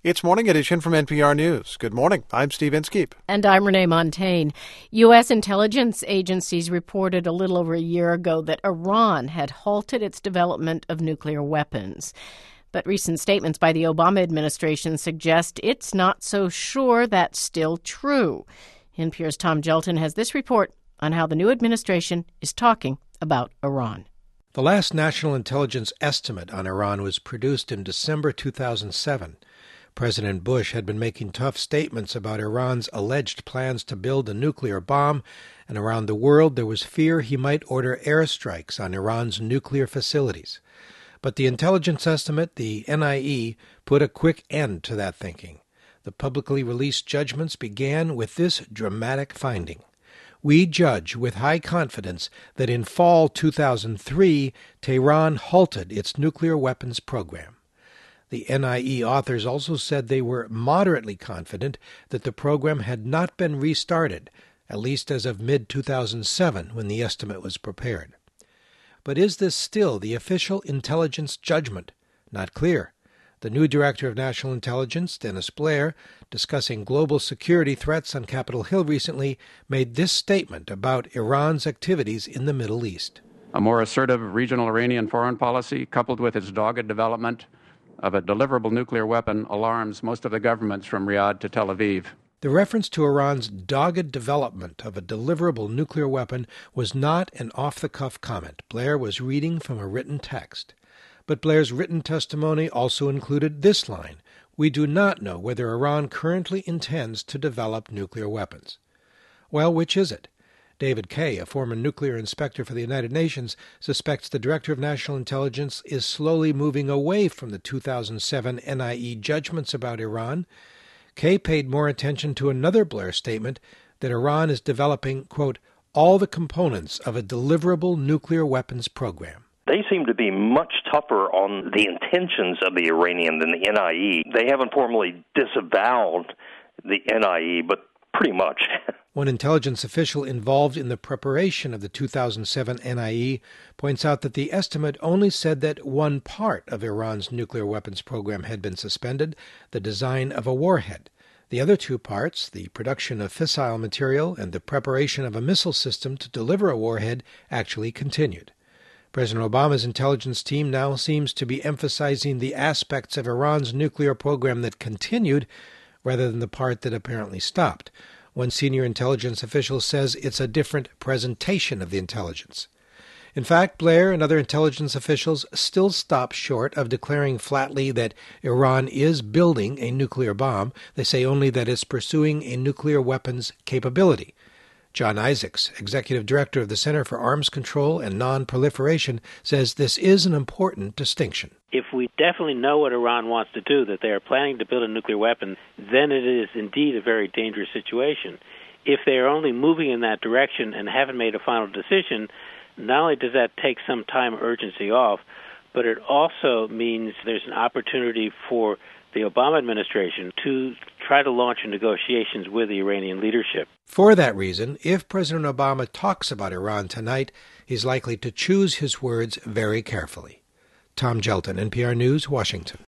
It's Morning Edition from NPR News. Good morning. I'm Steve Inskeep. And I'm Renee Montaigne. U.S. intelligence agencies reported a little over a year ago that Iran had halted its development of nuclear weapons. But recent statements by the Obama administration suggest it's not so sure that's still true. NPR's Tom Gjelten has this report on how the new administration is talking about Iran. The last national intelligence estimate on Iran was produced in December 2007. President Bush had been making tough statements about Iran's alleged plans to build a nuclear bomb, and around the world there was fear he might order airstrikes on Iran's nuclear facilities. But the intelligence estimate, the NIE, put a quick end to that thinking. The publicly released judgments began with this dramatic finding. We judge with high confidence that in fall 2003, Tehran halted its nuclear weapons program. The NIE authors also said they were moderately confident that the program had not been restarted, at least as of mid-2007 when the estimate was prepared. But is this still the official intelligence judgment? Not clear. The new Director of National Intelligence, Dennis Blair, discussing global security threats on Capitol Hill recently, made this statement about Iran's activities in the Middle East. A more assertive regional Iranian foreign policy, coupled with its dogged development of a deliverable nuclear weapon, alarms most of the governments from Riyadh to Tel Aviv. The reference to Iran's dogged development of a deliverable nuclear weapon was not an off-the-cuff comment. Blair was reading from a written text. But Blair's written testimony also included this line: "We do not know whether Iran currently intends to develop nuclear weapons." Well, which is it? David Kaye, a former nuclear inspector for the United Nations, suspects the Director of National Intelligence is slowly moving away from the 2007 NIE judgments about Iran. Kaye paid more attention to another Blair statement that Iran is developing, quote, all the components of a deliverable nuclear weapons program. They seem to be much tougher on the intentions of the Iranian than the NIE. They haven't formally disavowed the NIE, but pretty much. One intelligence official involved in the preparation of the 2007 NIE points out that the estimate only said that one part of Iran's nuclear weapons program had been suspended, the design of a warhead. The other two parts, the production of fissile material and the preparation of a missile system to deliver a warhead, actually continued. President Obama's intelligence team now seems to be emphasizing the aspects of Iran's nuclear program that continued rather than the part that apparently stopped. One senior intelligence official says it's a different presentation of the intelligence. In fact, Blair and other intelligence officials still stop short of declaring flatly that Iran is building a nuclear bomb. They say only that it's pursuing a nuclear weapons capability. John Isaacs, executive director of the Center for Arms Control and Non-Proliferation, says this is an important distinction. If we definitely know what Iran wants to do, that they are planning to build a nuclear weapon, then it is indeed a very dangerous situation. If they are only moving in that direction and haven't made a final decision, not only does that take some time urgency off, but it also means there's an opportunity for the Obama administration to try to launch negotiations with the Iranian leadership. For that reason, if President Obama talks about Iran tonight, he's likely to choose his words very carefully. Tom Gjelten, NPR News, Washington.